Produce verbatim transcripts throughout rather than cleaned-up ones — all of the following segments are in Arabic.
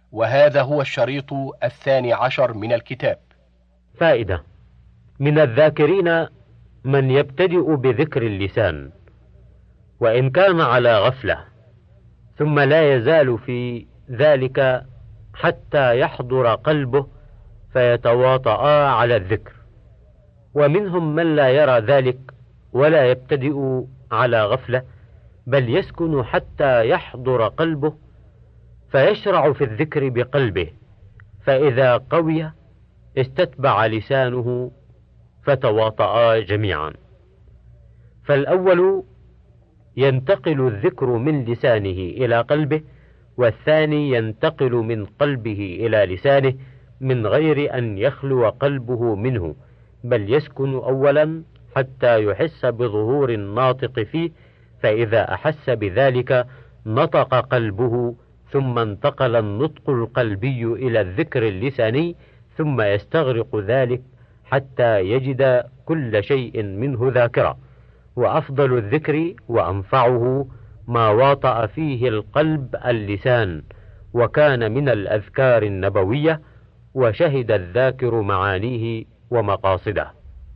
وهذا هو الشريط الثاني عشر من الكتاب. فائدة: من الذاكرين من يبتدئ بذكر اللسان، وإن كان على غفلة، ثم لا يزال في ذلك حتى يحضر قلبه فيتواطأ على الذكر. ومنهم من لا يرى ذلك ولا يبتدئ على غفلة، بل يسكن حتى يحضر قلبه فيشرع في الذكر بقلبه، فإذا قوي استتبع لسانه فتواطأ جميعا. فالأول ينتقل الذكر من لسانه إلى قلبه، والثاني ينتقل من قلبه إلى لسانه من غير أن يخلو قلبه منه، بل يسكن أولا حتى يحس بظهور الناطق فيه، فإذا أحس بذلك نطق قلبه، ثم انتقل النطق القلبي إلى الذكر اللساني، ثم يستغرق ذلك حتى يجد كل شيء منه ذاكرة. وأفضل الذكر وأنفعه ما واطأ فيه القلب اللسان، وكان من الأذكار النبوية، وشهد الذاكر معانيه ومقاصده.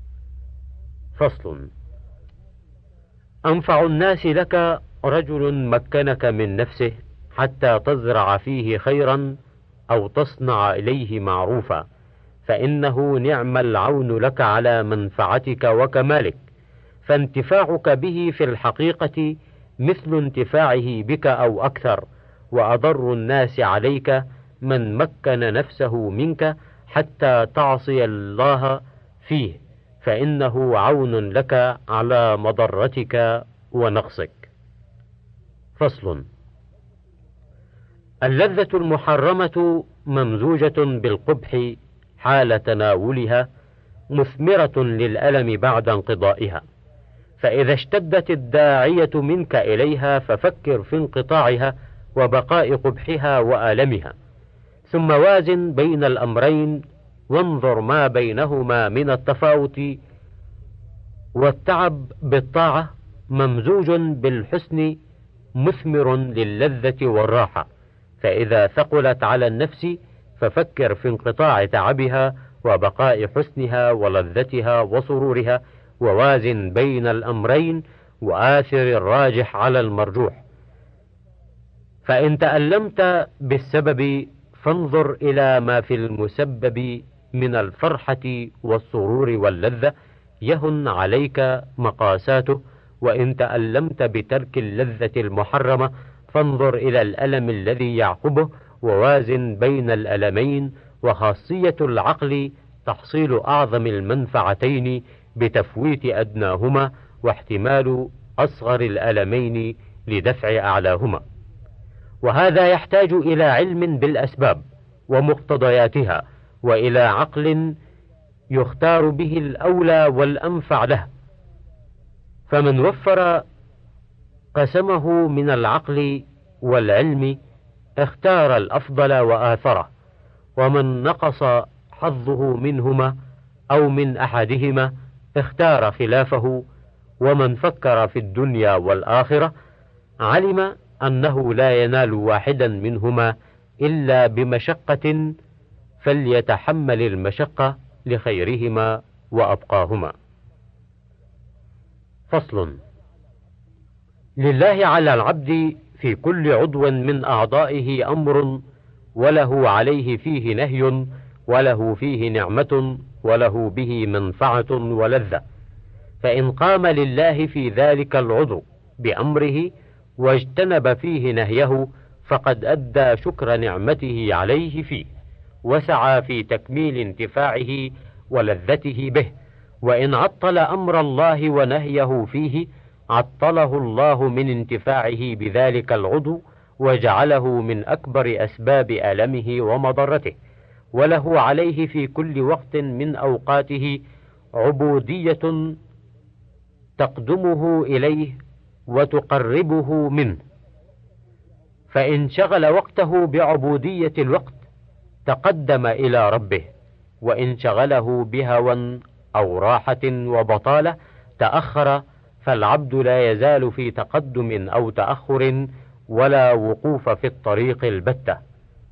فصل: أنفع الناس لك رجل مكنك من نفسه حتى تزرع فيه خيرا أو تصنع إليه معروفا، فإنه نعم العون لك على منفعتك وكمالك، فانتفاعك به في الحقيقة مثل انتفاعه بك أو أكثر. وأضر الناس عليك من مكن نفسه منك حتى تعصي الله فيه، فإنه عون لك على مضرتك ونقصك. فصل: اللذة المحرمة ممزوجة بالقبح حال تناولها، مثمرة للألم بعد انقضائها، فإذا اشتدت الداعية منك إليها ففكر في انقطاعها وبقاء قبحها وآلمها، ثم وازن بين الأمرين، وانظر ما بينهما من التفاوت. والتعب بالطاعة ممزوج بالحسن مثمر للذة والراحة، فإذا ثقلت على النفس ففكر في انقطاع تعبها وبقاء حسنها ولذتها وسرورها، ووازن بين الأمرين وآثر الراجح على المرجوح. فإن تألمت بالسبب فانظر إلى ما في المسبب من الفرحة والسرور واللذة، يهن عليك مقاساته. وإن تألمت بترك اللذة المحرمة فانظر إلى الألم الذي يعقبه، ووازن بين الألمين. وخاصية العقل تحصيل أعظم المنفعتين بتفويت أدناهما، واحتمال أصغر الألمين لدفع أعلاهما. وهذا يحتاج إلى علم بالأسباب ومقتضياتها، وإلى عقل يختار به الأولى والأنفع له. فمن وفر قسمه من العقل والعلم اختار الأفضل وآثره، ومن نقص حظه منهما أو من أحدهما اختار خلافه. ومن فكر في الدنيا والآخرة علم أنه لا ينال واحدا منهما إلا بمشقة، فليتحمل المشقة لخيرهما وأبقاهما. فصل: لله على العبد في كل عضو من أعضائه أمر، وله عليه فيه نهي، وله فيه نعمة، وله به منفعة ولذة. فإن قام لله في ذلك العضو بأمره واجتنب فيه نهيه فقد أدى شكر نعمته عليه فيه، وسعى في تكميل انتفاعه ولذته به. وإن عطل أمر الله ونهيه فيه عطله الله من انتفاعه بذلك العضو، وجعله من أكبر أسباب ألمه ومضرته. وله عليه في كل وقت من أوقاته عبودية تقدمه إليه وتقربه منه، فإن شغل وقته بعبودية الوقت تقدم إلى ربه، وإن شغله بهوى أو راحة وبطالة تأخر، فالعبد لا يزال في تقدم أو تأخر ولا وقوف في الطريق البتة.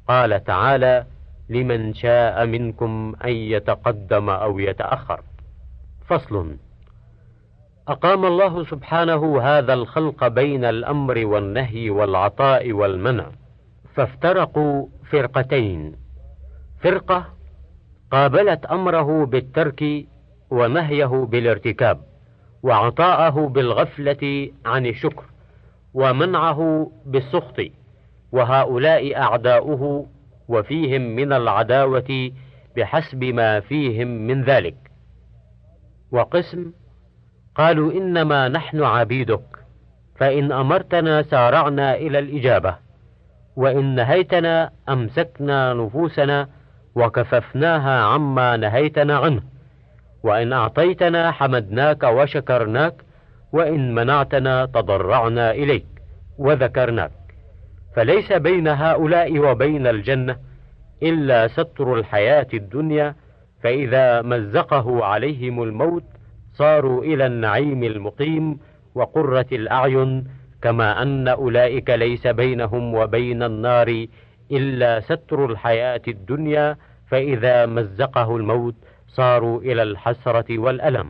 قال تعالى: لمن شاء منكم أن يتقدم أو يتأخر. فصل. أقام الله سبحانه هذا الخلق بين الأمر والنهي والعطاء والمنع، فافترقوا فرقتين: فرقة قابلت أمره بالترك ونهيه بالارتكاب، وعطاءه بالغفلة عن الشكر، ومنعه بالسخط، وهؤلاء أعداؤه، وفيهم من العداوة بحسب ما فيهم من ذلك. وقسم قالوا: إنما نحن عبيدك، فإن أمرتنا سارعنا إلى الإجابة، وإن نهيتنا أمسكنا نفوسنا وكففناها عما نهيتنا عنه، وإن أعطيتنا حمدناك وشكرناك، وإن منعتنا تضرعنا إليك وذكرناك. فليس بين هؤلاء وبين الجنة إلا ستر الحياة الدنيا، فإذا مزقه عليهم الموت صاروا إلى النعيم المقيم وقرة الأعين، كما أن أولئك ليس بينهم وبين النار إلا ستر الحياة الدنيا، فإذا مزقه الموت صاروا إلى الحسرة والألم.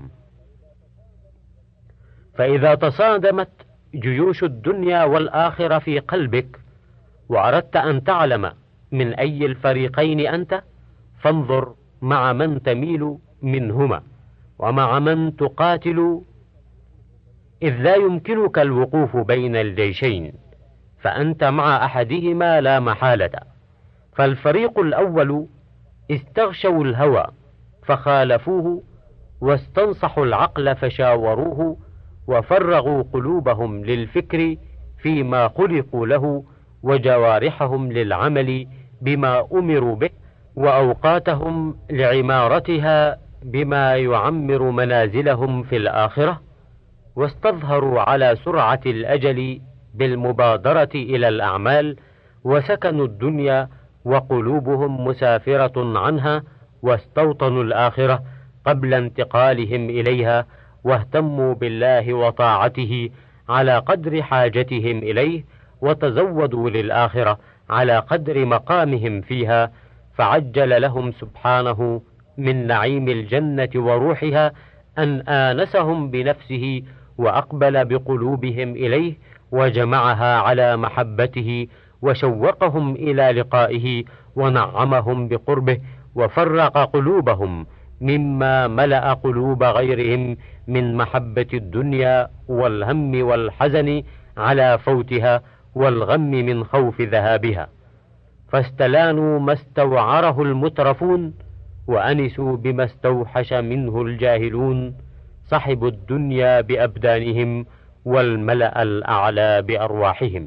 فإذا تصادمت جيوش الدنيا والآخرة في قلبك، وأردت أن تعلم من أي الفريقين أنت، فانظر مع من تميل منهما، ومع من تقاتل، إذ لا يمكنك الوقوف بين الجيشين، فأنت مع أحدهما لا محالة. فالفريق الأول استغشوا الهوى فخالفوه، واستنصحوا العقل فشاوروه، وفرغوا قلوبهم للفكر فيما خلقوا له، وجوارحهم للعمل بما أمروا به، وأوقاتهم لعمارتها بما يعمر منازلهم في الآخرة، واستظهروا على سرعة الأجل بالمبادرة إلى الأعمال، وسكنوا الدنيا وقلوبهم مسافرة عنها، واستوطنوا الآخرة قبل انتقالهم إليها، واهتموا بالله وطاعته على قدر حاجتهم إليه، وتزودوا للآخرة على قدر مقامهم فيها، فعجل لهم سبحانه من نعيم الجنة وروحها أن آنسهم بنفسه، وأقبل بقلوبهم إليه، وجمعها على محبته، وشوقهم إلى لقائه، ونعمهم بقربه، وفرق قلوبهم مما ملأ قلوب غيرهم من محبة الدنيا والهم والحزن على فوتها، والغم من خوف ذهابها، فاستلانوا ما استوعره المترفون، وأنسوا بما استوحش منه الجاهلون، صحبوا الدنيا بأبدانهم والملأ الأعلى بأرواحهم.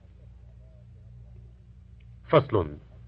فصل.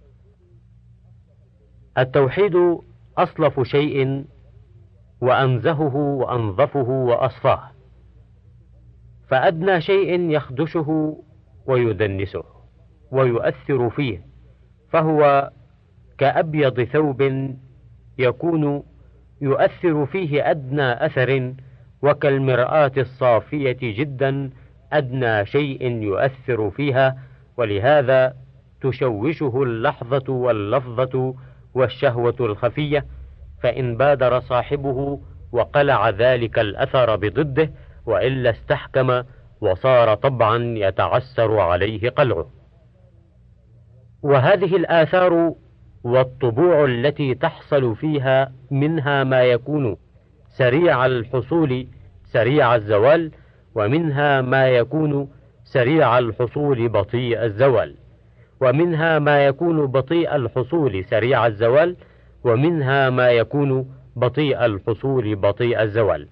التوحيد أصلف شيء، وأنزهه وأنظفه وأصفاه، فأدنى شيء يخدشه ويدنسه ويؤثر فيه، فهو كأبيض ثوب يكون يؤثر فيه أدنى أثر، وكالمرآة الصافية جدا أدنى شيء يؤثر فيها، ولهذا تشوشه اللحظة واللفظة والشهوة الخفية، فإن بادر صاحبه وقلع ذلك الأثر بضده، وإلا استحكم وصار طبعا يتعسر عليه قلعه. وهذه الآثار والطبوع التي تحصل فيها منها ما يكون سريع الحصول سريع الزوال، ومنها ما يكون سريع الحصول بطيء الزوال، ومنها ما يكون بطيء الحصول سريع الزوال، ومنها ما يكون بطيء الحصول بطيء الزوال.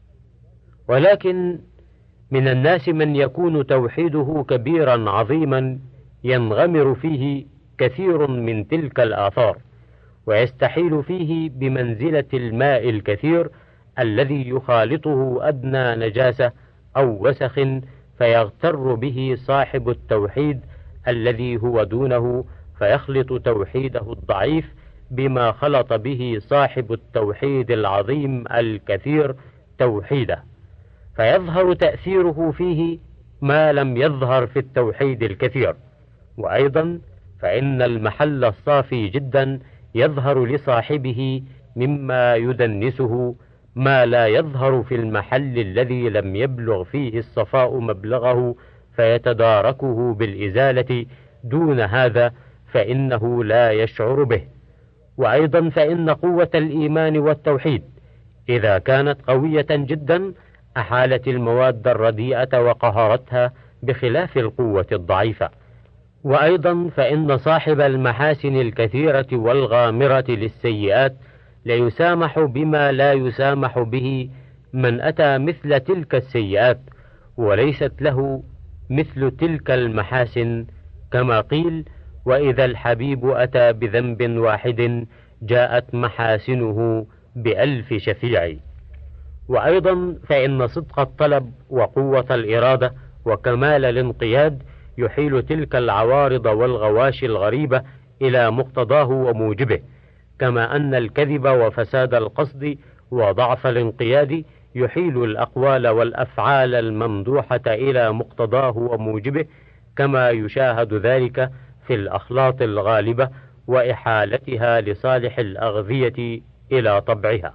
ولكن من الناس من يكون توحيده كبيرا عظيما ينغمر فيه كثير من تلك الآثار، ويستحيل فيه بمنزلة الماء الكثير الذي يخالطه أدنى نجاسة أو وسخ، فيغتر به صاحب التوحيد الذي هو دونه، فيخلط توحيده الضعيف بما خلط به صاحب التوحيد العظيم الكثير توحيده، فيظهر تأثيره فيه ما لم يظهر في التوحيد الكثير، وأيضا فإن المحل الصافي جدا يظهر لصاحبه مما يدنسه ما لا يظهر في المحل الذي لم يبلغ فيه الصفاء مبلغه فيتداركه بالإزالة، دون هذا فإنه لا يشعر به. وأيضا فإن قوة الإيمان والتوحيد إذا كانت قوية جدا أحالت المواد الرديئة وقهرتها بخلاف القوة الضعيفة. وأيضا فإن صاحب المحاسن الكثيرة والغامرة للسيئات ليسامح بما لا يسامح به من أتى مثل تلك السيئات وليست له مثل تلك المحاسن، كما قيل: وإذا الحبيب أتى بذنب واحد جاءت محاسنه بألف شفيع. وأيضا فإن صدق الطلب وقوة الإرادة وكمال الانقياد يحيل تلك العوارض والغواشي الغريبة إلى مقتضاه وموجبه، كما أن الكذب وفساد القصد وضعف الانقياد يحيل الأقوال والأفعال الممدوحة إلى مقتضاه وموجبه، كما يشاهد ذلك في الأخلاط الغالبة وإحالتها لصالح الأغذية إلى طبعها.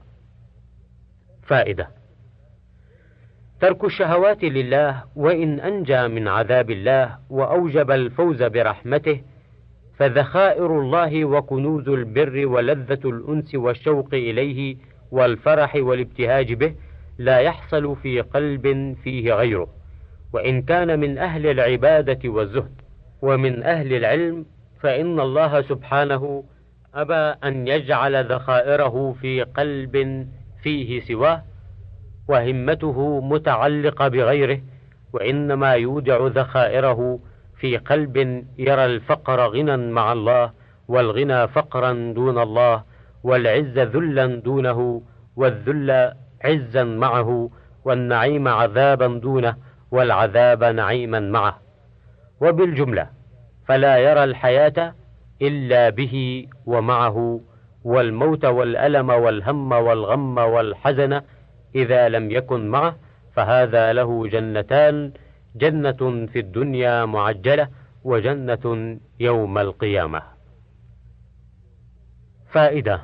فائدة: ترك الشهوات لله وإن أنجى من عذاب الله وأوجب الفوز برحمته، فذخائر الله وكنوز البر ولذة الأنس والشوق إليه والفرح والابتهاج به لا يحصل في قلب فيه غيره، وإن كان من أهل العبادة والزهد ومن أهل العلم، فإن الله سبحانه أبى أن يجعل ذخائره في قلب فيه سواه وهمته متعلقة بغيره، وإنما يودع ذخائره في قلب يرى الفقر غنى مع الله، والغنى فقرا دون الله، والعز ذلا دونه، والذل عزا معه، والنعيم عذابا دونه، والعذاب نعيما معه. وبالجملة فلا يرى الحياة إلا به ومعه، والموت والألم والهم والغم والحزن إذا لم يكن معه، فهذا له جنتان: جنة في الدنيا معجلة، وجنة يوم القيامة. فائدة: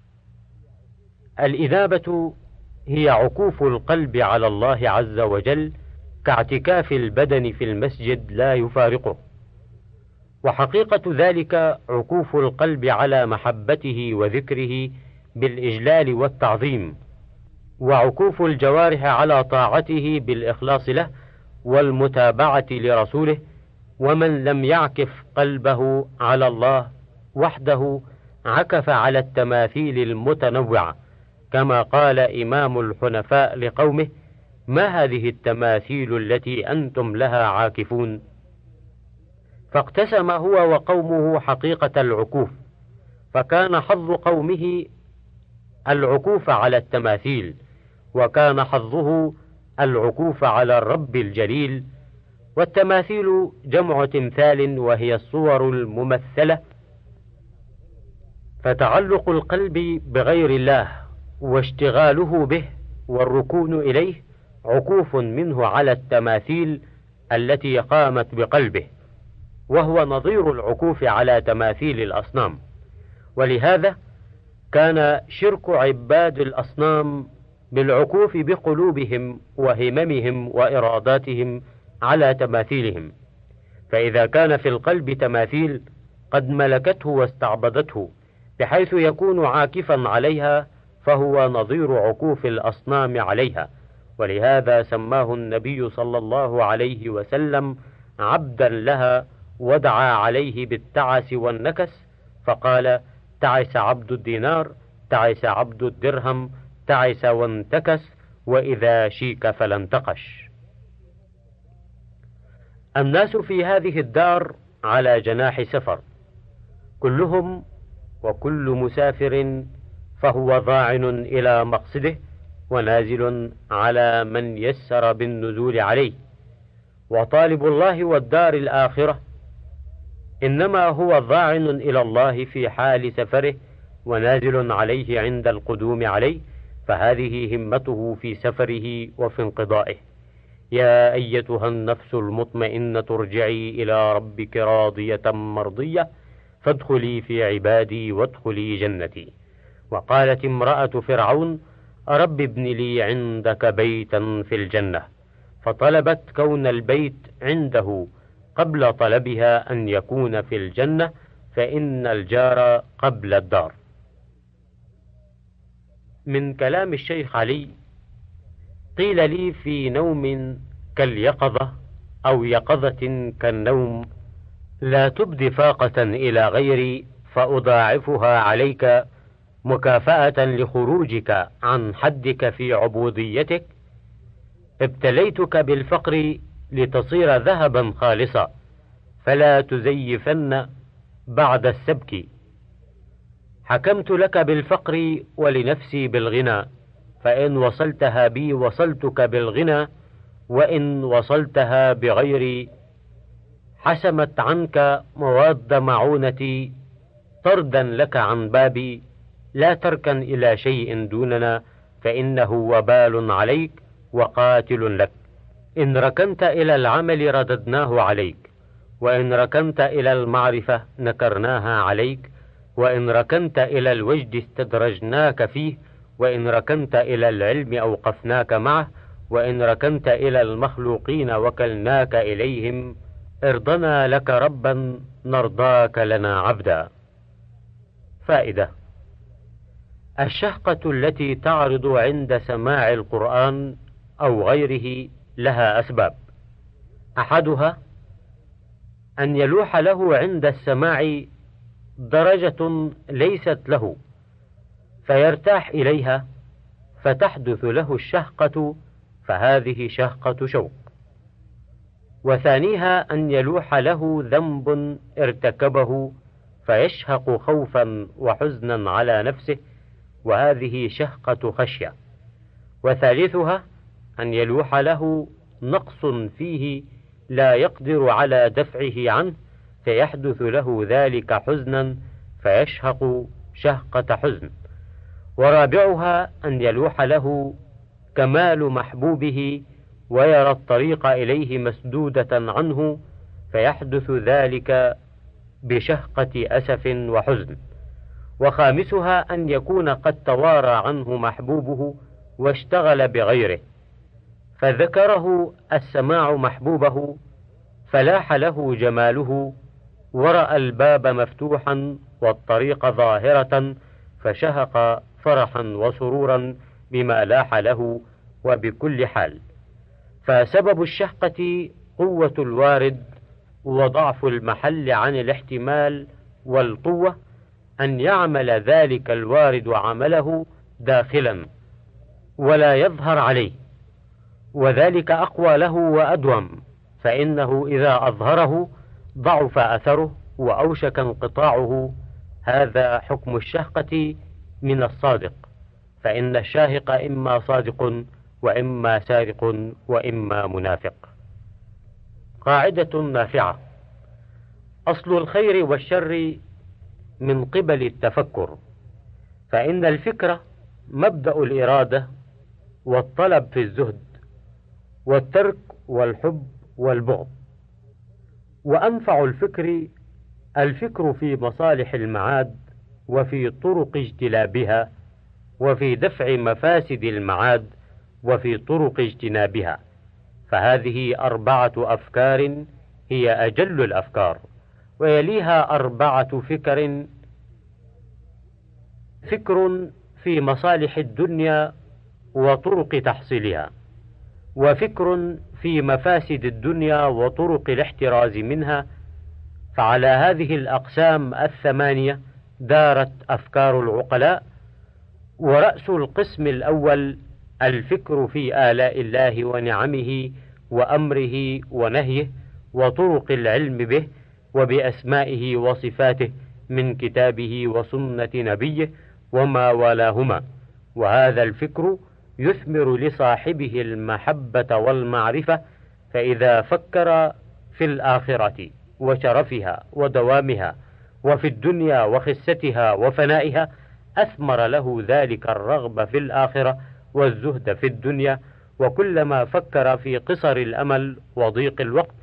الإنابة هي عكوف القلب على الله عز وجل كاعتكاف البدن في المسجد لا يفارقه، وحقيقة ذلك عكوف القلب على محبته وذكره بالإجلال والتعظيم، وعكوف الجوارح على طاعته بالإخلاص له والمتابعة لرسوله. ومن لم يعكف قلبه على الله وحده عكف على التماثيل المتنوعة، كما قال إمام الحنفاء لقومه: ما هذه التماثيل التي أنتم لها عاكفون؟ فاقتسم هو وقومه حقيقة العكوف، فكان حظ قومه العكوف على التماثيل، وكان حظه العكوف على الرب الجليل. والتماثيل جمع تمثال، وهي الصور الممثلة، فتعلق القلب بغير الله واشتغاله به والركون إليه عكوف منه على التماثيل التي قامت بقلبه، وهو نظير العكوف على تماثيل الأصنام. ولهذا كان شرك عباد الأصنام بالعكوف بقلوبهم وهممهم وإراداتهم على تماثيلهم، فإذا كان في القلب تماثيل قد ملكته واستعبدته بحيث يكون عاكفا عليها، فهو نظير عكوف الأصنام عليها. ولهذا سماه النبي صلى الله عليه وسلم عبدا لها، ودعا عليه بالتعس والنكس، فقال: تعس عبد الدينار، تعس عبد الدرهم، تعس وانتكس، وإذا شيك فلا انتقش. الناس في هذه الدار على جناح سفر، كلهم وكل مسافر فهو ضاعن إلى مقصده ونازل على من يسر بالنزول عليه. وطالب الله والدار الآخرة إنما هو ضاعن إلى الله في حال سفره ونازل عليه عند القدوم عليه، فهذه همته في سفره وفي انقضائه. يا أيتها النفس المطمئنة ارجعي إلى ربك راضية مرضية فادخلي في عبادي وادخلي جنتي. وقالت امرأة فرعون رب ابن لي عندك بيتا في الجنة، فطلبت كون البيت عنده قبل طلبها أن يكون في الجنة، فإن الجار قبل الدار. من كلام الشيخ علي: قيل لي في نوم كاليقظة أو يقظة كالنوم لا تبد فاقة إلى غيري فأضاعفها عليك مكافأة لخروجك عن حدك في عبوديتك. ابتليتك بالفقر لتصير ذهبا خالصا، فلا تزيفن بعد السبك. حكمت لك بالفقر ولنفسي بالغنى، فإن وصلتها بي وصلتك بالغنى، وإن وصلتها بغيري حسمت عنك مواد معونتي. طردا لك عن بابي لا تركن إلى شيء دوننا، فإنه وبال عليك وقاتل لك. إن ركنت إلى العمل رددناه عليك، وإن ركنت إلى المعرفة نكرناها عليك، وإن ركنت إلى الوجد استدرجناك فيه، وإن ركنت إلى العلم أوقفناك معه، وإن ركنت إلى المخلوقين وكلناك إليهم. ارضنا لك ربا نرضاك لنا عبدا. فائدة: الشهقة التي تعرض عند سماع القرآن أو غيره لها أسباب. أحدها أن يلوح له عند السماع درجة ليست له فيرتاح إليها فتحدث له الشهقة، فهذه شهقة شوق. وثانيها أن يلوح له ذنب ارتكبه فيشهق خوفا وحزنا على نفسه، وهذه شهقة خشية. وثالثها أن يلوح له نقص فيه لا يقدر على دفعه عنه، فيحدث له ذلك حزنا فيشهق شهقة حزن. ورابعها أن يلوح له كمال محبوبه ويرى الطريق إليه مسدودة عنه، فيحدث ذلك بشهقة أسف وحزن. وخامسها أن يكون قد توارى عنه محبوبه واشتغل بغيره، فذكره السماع محبوبه فلاح له جماله، ورأى الباب مفتوحا والطريق ظاهرة، فشهق فرحا وسرورا بما لاح له وبكل حال. فسبب الشهقة قوة الوارد وضعف المحل عن الاحتمال والقوة، أن يعمل ذلك الوارد عمله داخلا ولا يظهر عليه، وذلك أقوى له وأدوم، فإنه إذا أظهره ضعف أثره وأوشك انقطاعه. هذا حكم الشهقة من الصادق، فإن الشاهق إما صادق وإما سارق وإما منافق. قاعدة نافعة: أصل الخير والشر من قبل التفكر، فإن الفكرة مبدأ الإرادة والطلب في الزهد والترك والحب والبغض. وأنفع الفكر الفكر في مصالح المعاد وفي طرق اجتلابها، وفي دفع مفاسد المعاد وفي طرق اجتنابها. فهذه أربعة أفكار هي أجل الأفكار، ويليها أربعة فكر: فكر في مصالح الدنيا وطرق تحصيلها، وفكر في مفاسد الدنيا وطرق الاحتراز منها. فعلى هذه الأقسام الثمانية دارت أفكار العقلاء. ورأس القسم الأول الفكر في آلاء الله ونعمه وأمره ونهيه وطرق العلم به وبأسمائه وصفاته من كتابه وسنة نبيه وما والاهما. وهذا الفكر يثمر لصاحبه المحبة والمعرفة، فإذا فكر في الآخرة وشرفها ودوامها وفي الدنيا وخستها وفنائها أثمر له ذلك الرغبة في الآخرة والزهد في الدنيا. وكلما فكر في قصر الأمل وضيق الوقت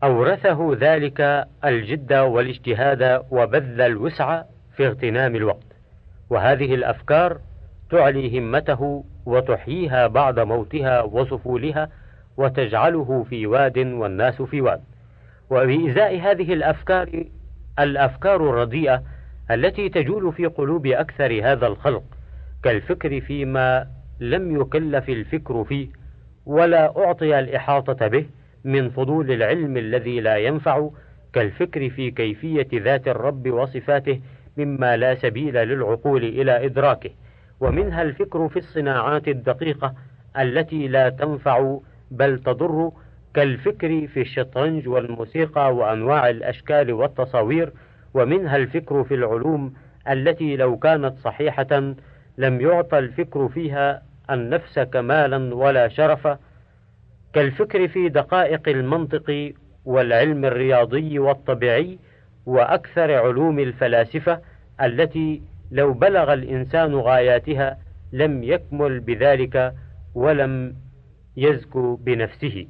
أورثه ذلك الجد والاجتهاد وبذل الوسع في اغتنام الوقت، وهذه الأفكار تعلي همته وتحييها بعد موتها وصفولها وتجعله في واد والناس في واد. وبإزاء هذه الأفكار الأفكار الرديئة التي تجول في قلوب أكثر هذا الخلق، كالفكر فيما لم يكلف الفكر فيه ولا أعطي الإحاطة به من فضول العلم الذي لا ينفع، كالفكر في كيفية ذات الرب وصفاته مما لا سبيل للعقول إلى إدراكه، ومنها الفكر في الصناعات الدقيقة التي لا تنفع بل تضر، كالفكر في الشطرنج والموسيقى وأنواع الأشكال والتصاوير، ومنها الفكر في العلوم التي لو كانت صحيحة لم يعطى الفكر فيها النفس كمالا ولا شرفا، كالفكر في دقائق المنطق والعلم الرياضي والطبيعي وأكثر علوم الفلاسفة التي لو بلغ الإنسان غاياتها لم يكمل بذلك ولم يزكو بنفسه.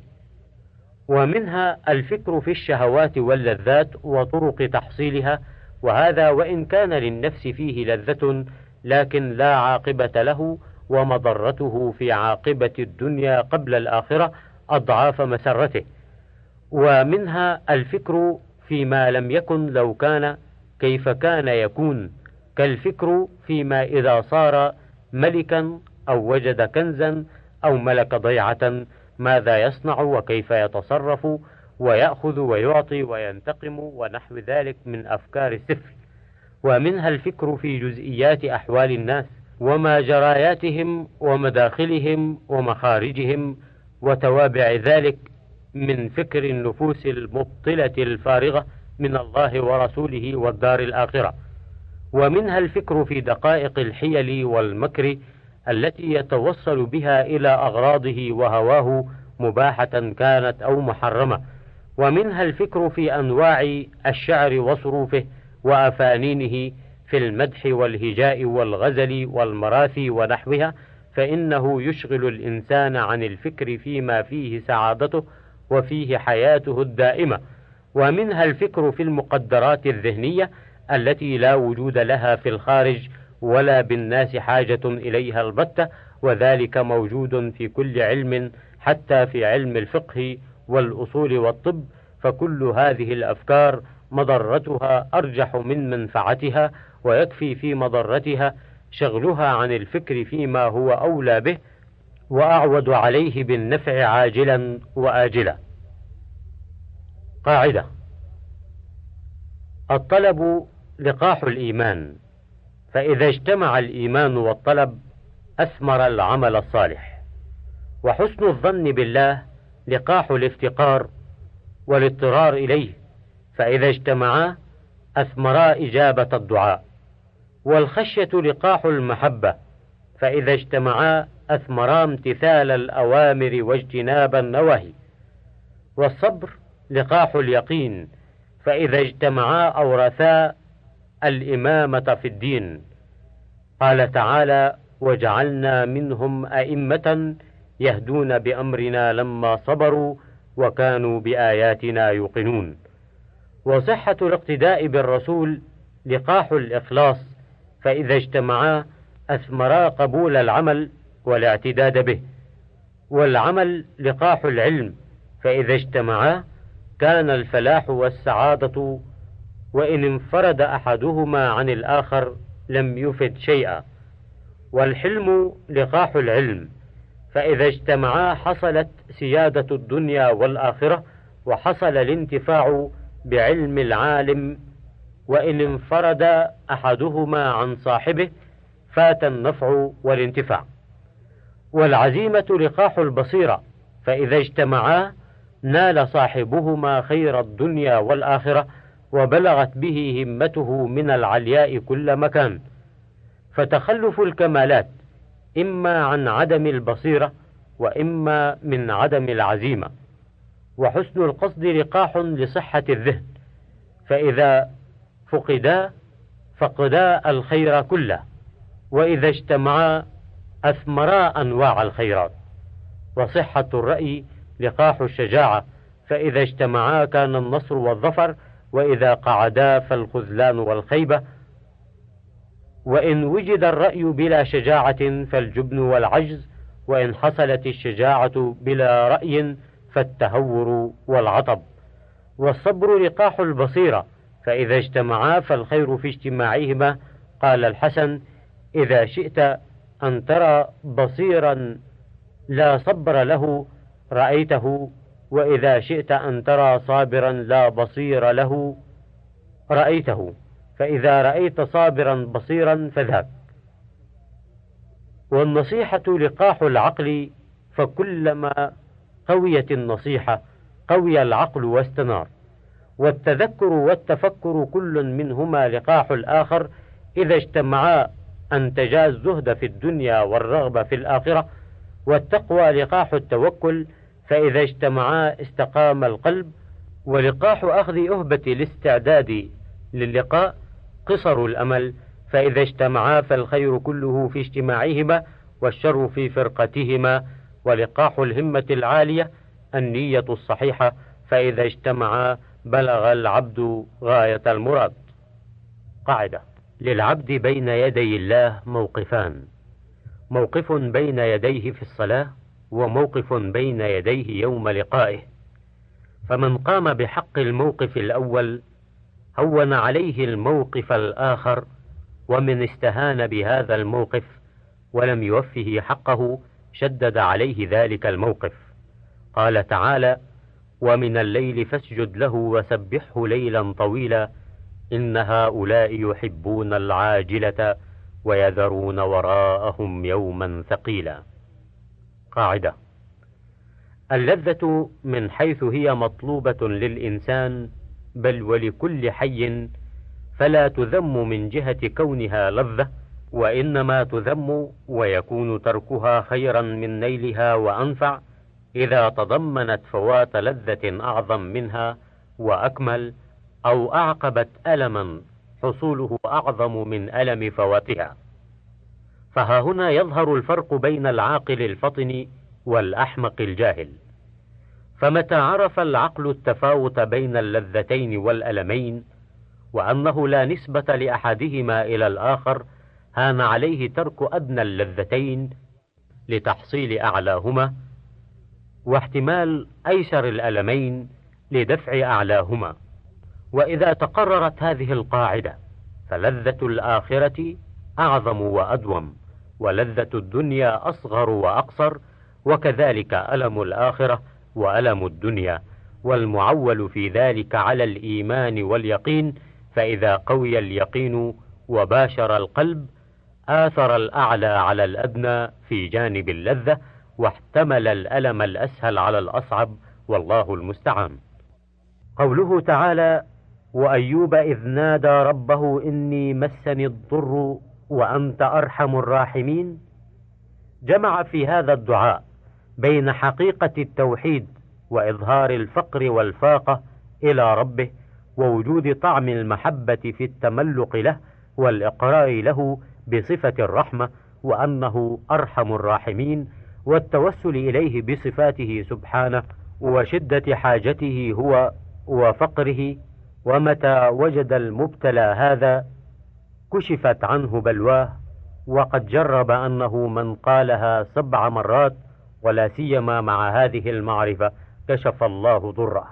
ومنها الفكر في الشهوات واللذات وطرق تحصيلها، وهذا وإن كان للنفس فيه لذة لكن لا عاقبة له، ومضرته في عاقبة الدنيا قبل الآخرة أضعاف مسرته. ومنها الفكر فيما لم يكن لو كان كيف كان يكون، كالفكر فيما إذا صار ملكا أو وجد كنزا أو ملك ضيعة ماذا يصنع وكيف يتصرف ويأخذ ويعطي وينتقم ونحو ذلك من أفكار السفل. ومنها الفكر في جزئيات أحوال الناس وما جراياتهم ومداخلهم ومخارجهم وتوابع ذلك من فكر النفوس المبطلة الفارغة من الله ورسوله والدار الآخرة. ومنها الفكر في دقائق الحيل والمكر التي يتوصل بها إلى أغراضه وهواه مباحة كانت أو محرمة. ومنها الفكر في أنواع الشعر وصروفه وأفانينه في المدح والهجاء والغزل والمراثي ونحوها، فإنه يشغل الإنسان عن الفكر فيما فيه سعادته وفيه حياته الدائمة. ومنها الفكر في المقدرات الذهنية التي لا وجود لها في الخارج ولا بالناس حاجة إليها البتة، وذلك موجود في كل علم حتى في علم الفقه والأصول والطب، فكل هذه الأفكار مضرتها أرجح من منفعتها، ويكفي في مضرتها شغلها عن الفكر فيما هو أولى به وأعود عليه بالنفع عاجلا وآجلا. قاعدة: الطلب لقاح الإيمان، فإذا اجتمع الإيمان والطلب أثمر العمل الصالح. وحسن الظن بالله لقاح الافتقار والاضطرار إليه، فإذا اجتمعا أثمرا إجابة الدعاء. والخشية لقاح المحبة، فإذا اجتمعا أثمرا امتثال الأوامر واجتناب النواهي. والصبر لقاح اليقين، فإذا اجتمعا أورثا الإمامة في الدين. قال تعالى: وجعلنا منهم أئمة يهدون بأمرنا لما صبروا وكانوا بآياتنا يوقنون. وصحة الاقتداء بالرسول لقاح الإخلاص، فإذا اجتمعا أثمرا قبول العمل والاعتداد به. والعمل لقاح العلم، فإذا اجتمعا كان الفلاح والسعادة، وإن انفرد أحدهما عن الآخر لم يفد شيئا. والحلم لقاح العلم، فإذا اجتمعا حصلت سيادة الدنيا والآخرة، وحصل الانتفاع بعلم العالم، وإن انفرد أحدهما عن صاحبه فات النفع والانتفاع. والعزيمة لقاح البصيرة، فإذا اجتمعا نال صاحبهما خير الدنيا والآخرة، وبلغت به همته من العلياء كل مكان. فتخلف الكمالات إما عن عدم البصيرة وإما من عدم العزيمة. وحسن القصد لقاح لصحة الذهن، فإذا فقدا فقدا الخير كله، وإذا اجتمعا أثمرا أنواع الخيرات. وصحة الرأي لقاح الشجاعة، فإذا اجتمعا كان النصر والظفر، وإذا قعدا فالخذلان والخيبة. وإن وجد الرأي بلا شجاعة فالجبن والعجز، وإن حصلت الشجاعة بلا رأي فالتهور والعطب. والصبر لقاح البصيرة، فإذا اجتمعا فالخير في اجتماعهما. قال الحسن: إذا شئت أن ترى بصيرا لا صبر له رأيته، وإذا شئت أن ترى صابرا لا بصير له رأيته، فإذا رأيت صابرا بصيرا فذاك. والنصيحة لقاح العقل، فكلما قويت النصيحة قوي العقل واستنار. والتذكر والتفكر كل منهما لقاح الآخر، إذا اجتمعا أنتجا الزهد في الدنيا والرغبة في الآخرة. والتقوى لقاح التوكل، فإذا اجتمعا استقام القلب. ولقاح أخذ أهبة الاستعداد للقاء قصر الأمل، فإذا اجتمعا فالخير كله في اجتماعهما والشر في فرقتهما. ولقاح الهمة العالية النية الصحيحة، فإذا اجتمعا بلغ العبد غاية المراد. قاعدة: للعبد بين يدي الله موقفان: موقف بين يديه في الصلاة، وموقف بين يديه يوم لقائه. فمن قام بحق الموقف الأول هون عليه الموقف الآخر، ومن استهان بهذا الموقف ولم يوفه حقه شدد عليه ذلك الموقف. قال تعالى: ومن الليل فاسجد له وسبحه ليلا طويلا إن هؤلاء يحبون العاجلة ويذرون وراءهم يوما ثقيلا. قاعدة: اللذة من حيث هي مطلوبة للإنسان بل ولكل حي، فلا تذم من جهة كونها لذة، وإنما تذم ويكون تركها خيرا من نيلها وأنفع إذا تضمنت فوات لذة أعظم منها وأكمل، أو أعقبت ألما حصوله أعظم من ألم فواتها. فها هنا يظهر الفرق بين العاقل الفطن والأحمق الجاهل. فمتى عرف العقل التفاوت بين اللذتين والألمين، وأنه لا نسبة لأحدهما إلى الآخر، هان عليه ترك أدنى اللذتين لتحصيل أعلاهما، واحتمال أيسر الألمين لدفع أعلاهما. وإذا تقررت هذه القاعدة فلذة الآخرة أعظم وأدوم، ولذة الدنيا أصغر وأقصر، وكذلك ألم الآخرة وألم الدنيا، والمعول في ذلك على الإيمان واليقين. فإذا قوي اليقين وباشر القلب آثر الأعلى على الأدنى في جانب اللذة، واحتمل الألم الأسهل على الأصعب، والله المستعان. قوله تعالى: وأيوب إذ نادى ربه إني مسني الضر وأنت أرحم الراحمين، جمع في هذا الدعاء بين حقيقة التوحيد وإظهار الفقر والفاقة إلى ربه، ووجود طعم المحبة في التملق له والإقرار له بصفة الرحمة وأنه أرحم الراحمين، والتوسل إليه بصفاته سبحانه، وشدة حاجته هو وفقره. ومتى وجد المبتلى هذا كشفت عنه بلواه، وقد جرب أنه من قالها سبع مرات ولا سيما مع هذه المعرفة كشف الله ضره.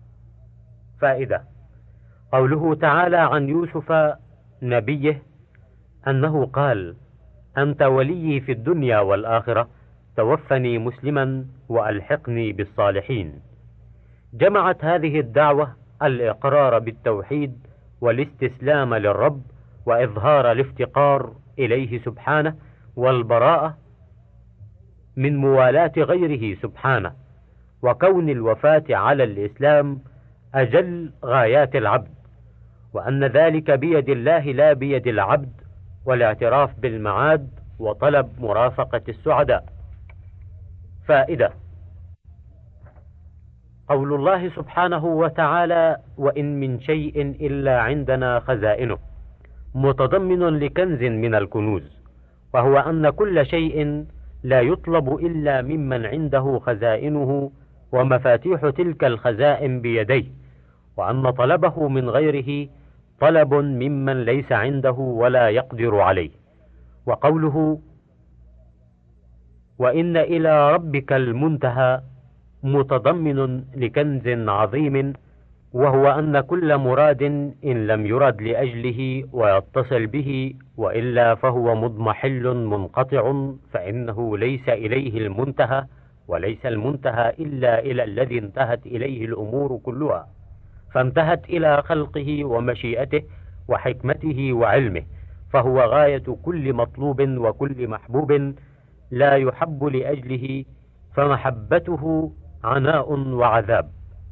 فائدة: قوله تعالى عن يوسف نبيه أنه قال: أنت ولي في الدنيا والآخرة، توفني مسلما وألحقني بالصالحين. جمعت هذه الدعوة الإقرار بالتوحيد والاستسلام للرب وإظهار الافتقار إليه سبحانه، والبراءة من موالاة غيره سبحانه، وكون الوفاة على الإسلام أجل غايات العبد، وأن ذلك بيد الله لا بيد العبد، والاعتراف بالمعاد وطلب مرافقة السعداء. فائدة: قول الله سبحانه وتعالى: وإن من شيء إلا عندنا خزائنه، متضمن لكنز من الكنوز، وهو أن كل شيء لا يطلب إلا ممن عنده خزائنه ومفاتيح تلك الخزائن بيديه، وأن طلبه من غيره طلب ممن ليس عنده ولا يقدر عليه. وقوله وإن إلى ربك المنتهى متضمن لكنز عظيم، وهو أن كل مراد إن لم يرد لأجله ويتصل به وإلا فهو مضمحل منقطع، فإنه ليس إليه المنتهى، وليس المنتهى إلا إلى الذي انتهت إليه الأمور كلها، فانتهت إلى خلقه ومشيئته وحكمته وعلمه، فهو غاية كل مطلوب وكل محبوب لا يحب لأجله، فمحبته عناء وعذاب.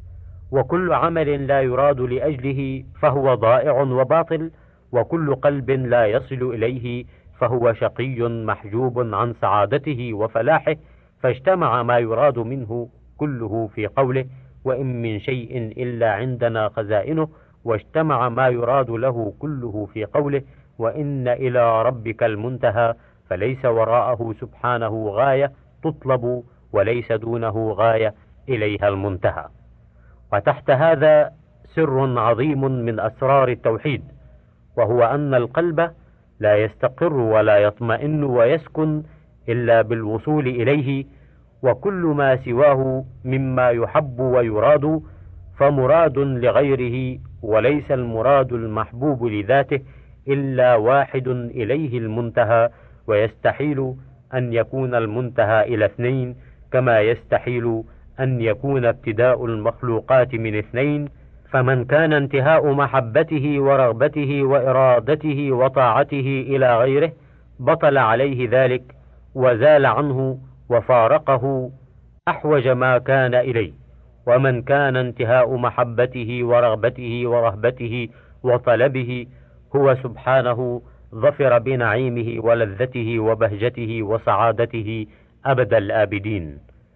وكل عمل لا يراد لأجله فهو ضائع وباطل، وكل قلب لا يصل إليه فهو شقي محجوب عن سعادته وفلاحه. فاجتمع ما يراد منه كله في قوله وإن من شيء إلا عندنا خزائنه، واجتمع ما يراد له كله في قوله وإن إلى ربك المنتهى، فليس وراءه سبحانه غاية تطلب وليس دونه غاية إليها المنتهى. وتحت هذا سر عظيم من أسرار التوحيد، وهو أن القلب لا يستقر ولا يطمئن ويسكن إلا بالوصول إليه، وكل ما سواه مما يحب ويراد فمراد لغيره، وليس المراد المحبوب لذاته إلا واحد إليه المنتهى، ويستحيل أن يكون المنتهى إلى اثنين، كما يستحيل أن يكون ابتداء المخلوقات من اثنين. فمن كان انتهاء محبته ورغبته وإرادته وطاعته إلى غيره بطل عليه ذلك وزال عنه وفارقه أحوج ما كان إليه، ومن كان انتهاء محبته ورغبته ورهبته وطلبه هو سبحانه ظفر بنعيمه ولذته وبهجته وسعادته أبد الآبدين.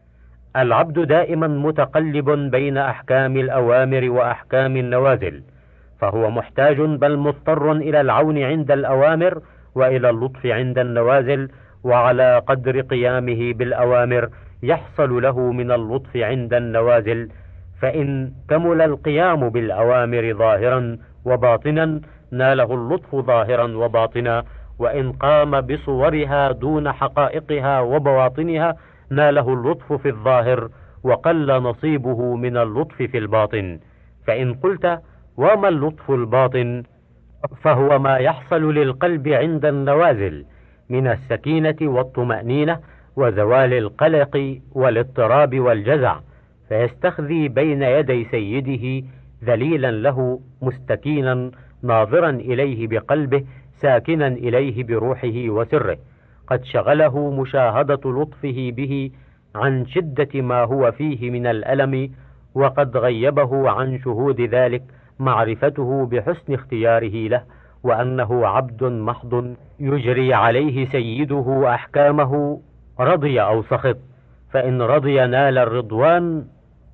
العبد دائما متقلب بين أحكام الأوامر وأحكام النوازل، فهو محتاج بل مضطر إلى العون عند الأوامر وإلى اللطف عند النوازل، وعلى قدر قيامه بالأوامر يحصل له من اللطف عند النوازل. فإن كمل القيام بالأوامر ظاهرا وباطنا ناله اللطف ظاهرا وباطنا، وإن قام بصورها دون حقائقها وبواطنها ناله اللطف في الظاهر وقل نصيبه من اللطف في الباطن. فإن قلت وما اللطف الباطن، فهو ما يحصل للقلب عند النوازل من السكينة والطمأنينة وزوال القلق والاضطراب والجزع، فيستخذي بين يدي سيده ذليلا له مستكينا ناظرا إليه بقلبه ساكنا إليه بروحه وسره، قد شغله مشاهدة لطفه به عن شدة ما هو فيه من الألم، وقد غيبه عن شهود ذلك معرفته بحسن اختياره له، وأنه عبد محض يجري عليه سيده أحكامه رضي أو سخط، فإن رضي نال الرضوان،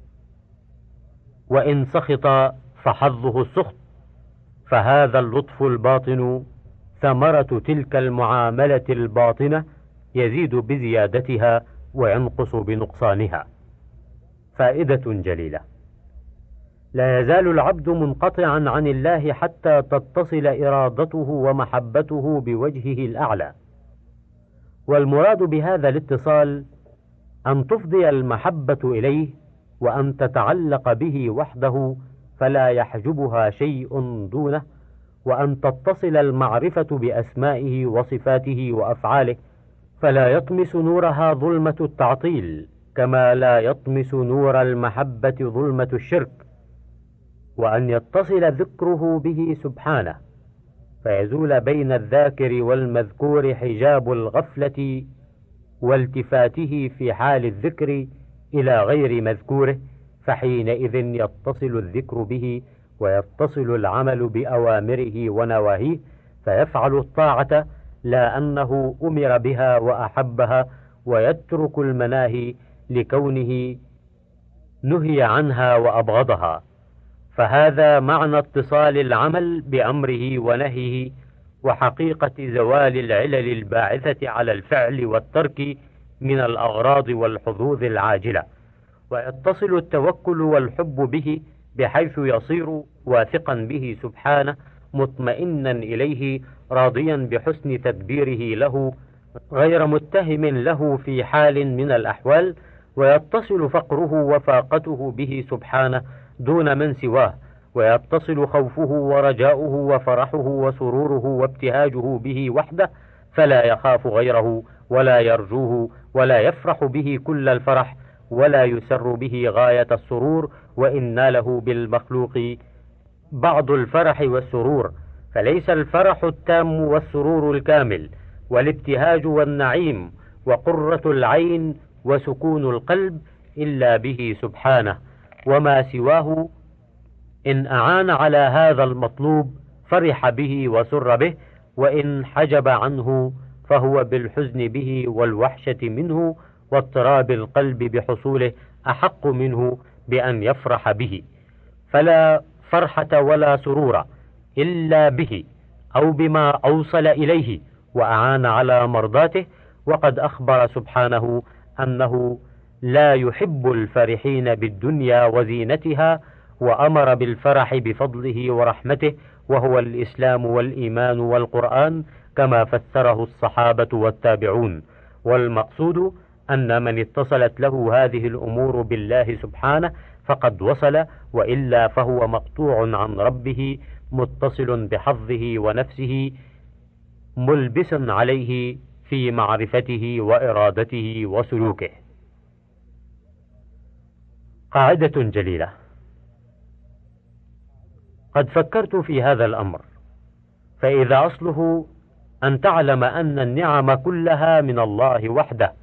وإن سخط فحظه السخط. فهذا اللطف الباطن ثمرة تلك المعاملة الباطنة، يزيد بزيادتها وينقص بنقصانها. فائدة جليلة: لا يزال العبد منقطعا عن الله حتى تتصل إرادته ومحبته بوجهه الأعلى، والمراد بهذا الاتصال أن تفضي المحبة إليه وأن تتعلق به وحده فلا يحجبها شيء دونه، وأن تتصل المعرفة بأسمائه وصفاته وأفعاله فلا يطمس نورها ظلمة التعطيل، كما لا يطمس نور المحبة ظلمة الشرك، وأن يتصل ذكره به سبحانه فيزول بين الذاكر والمذكور حجاب الغفلة والتفاته في حال الذكر إلى غير مذكوره، فحينئذ يتصل الذكر به ويتصل العمل بأوامره ونواهيه، فيفعل الطاعة لا أنه أمر بها وأحبها، ويترك المناهي لكونه نهي عنها وأبغضها. فهذا معنى اتصال العمل بأمره ونهيه، وحقيقة زوال العلل الباعثة على الفعل والترك من الأغراض والحظوظ العاجلة. ويتصل التوكل والحب به بحيث يصير واثقا به سبحانه مطمئنا إليه راضيا بحسن تدبيره له غير متهم له في حال من الأحوال، ويتصل فقره وفاقته به سبحانه دون من سواه، ويتصل خوفه ورجاؤه وفرحه وسروره وابتهاجه به وحده، فلا يخاف غيره ولا يرجوه ولا يفرح به كل الفرح ولا يسر به غاية السرور، وإن له بالمخلوق بعض الفرح والسرور، فليس الفرح التام والسرور الكامل والابتهاج والنعيم وقرة العين وسكون القلب إلا به سبحانه، وما سواه إن أعان على هذا المطلوب فرح به وسر به، وإن حجب عنه فهو بالحزن به والوحشة منه واضطراب القلب بحصوله أحق منه بأن يفرح به، فلا فرحة ولا سرور إلا به أو بما أوصل إليه وأعان على مرضاته. وقد أخبر سبحانه أنه لا يحب الفرحين بالدنيا وزينتها، وأمر بالفرح بفضله ورحمته، وهو الإسلام والإيمان والقرآن كما فسره الصحابة والتابعون. والمقصود أن من اتصلت له هذه الأمور بالله سبحانه فقد وصل، وإلا فهو مقطوع عن ربه متصل بحظه ونفسه ملبس عليه في معرفته وإرادته وسلوكه. قاعدة جليلة: قد فكرت في هذا الأمر، فإذا أصله أن تعلم أن النعم كلها من الله وحده،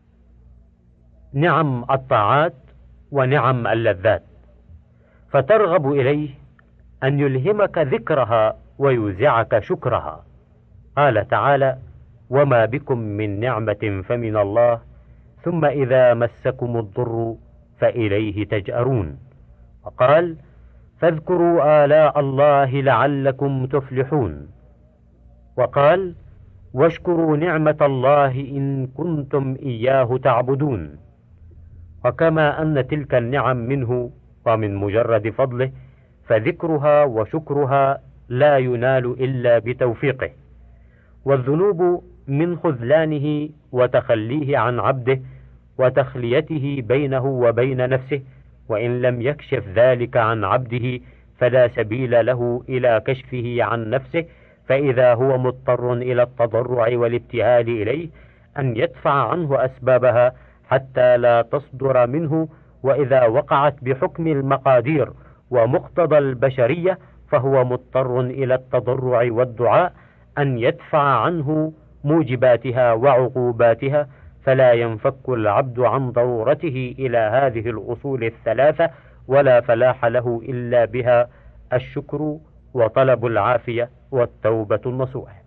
نعم الطاعات ونعم اللذات، فترغب إليه أن يلهمك ذكرها ويوزعك شكرها. قال تعالى: وما بكم من نعمة فمن الله ثم إذا مسكم الضر فإليه تجأرون. وقال: فاذكروا آلاء الله لعلكم تفلحون. وقال: واشكروا نعمة الله إن كنتم إياه تعبدون. وكما أن تلك النعم منه ومن مجرد فضله، فذكرها وشكرها لا ينال إلا بتوفيقه، والذنوب من خذلانه وتخليه عن عبده وتخليته بينه وبين نفسه، وإن لم يكشف ذلك عن عبده فلا سبيل له إلى كشفه عن نفسه، فإذا هو مضطر إلى التضرع والابتهال إليه أن يدفع عنه أسبابها حتى لا تصدر منه، وإذا وقعت بحكم المقادير ومقتضى البشرية فهو مضطر إلى التضرع والدعاء أن يدفع عنه موجباتها وعقوباتها، فلا ينفك العبد عن ضرورته إلى هذه الأصول الثلاثة، ولا فلاح له إلا بها: الشكر وطلب العافية والتوبة النصوح.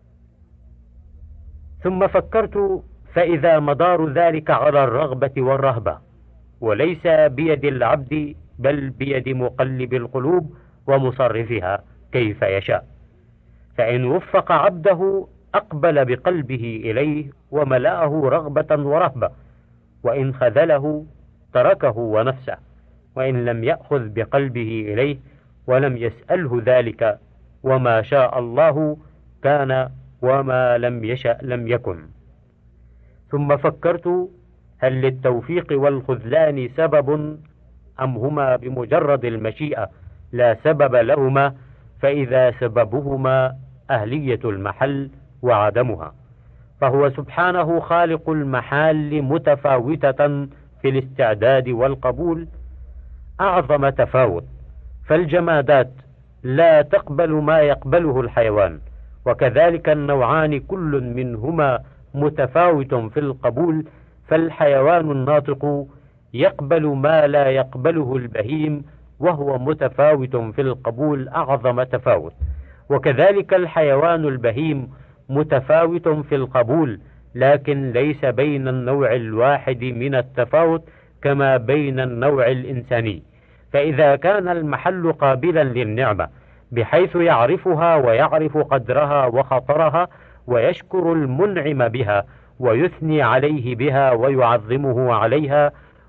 ثم فكرت، فإذا مدار ذلك على الرغبة والرهبة، وليس بيد العبد بل بيد مقلب القلوب ومصرفها كيف يشاء، فإن وفق عبده أقبل بقلبه إليه وملأه رغبة ورهبة، وإن خذله تركه ونفسه، وإن لم يأخذ بقلبه إليه ولم يسأله ذلك، وما شاء الله كان وما لم يشأ لم يكن. ثم فكرت، هل للتوفيق والخذلان سبب أم هما بمجرد المشيئة لا سبب لهما؟ فإذا سببهما أهلية المحل وعدمها، فهو سبحانه خالق المحال متفاوتة في الاستعداد والقبول أعظم تفاوت، فالجمادات لا تقبل ما يقبله الحيوان، وكذلك النوعان كل منهما متفاوت في القبول، فالحيوان الناطق يقبل ما لا يقبله البهيم وهو متفاوت في القبول أعظم تفاوت، وكذلك الحيوان البهيم متفاوت في القبول، لكن ليس بين النوع الواحد من التفاوت كما بين النوع الإنساني. فإذا كان المحل قابلا للنعمة بحيث يعرفها ويعرف قدرها وخطرها ويشكر المنعم بها ويثني عليه بها ويعظمه عليها،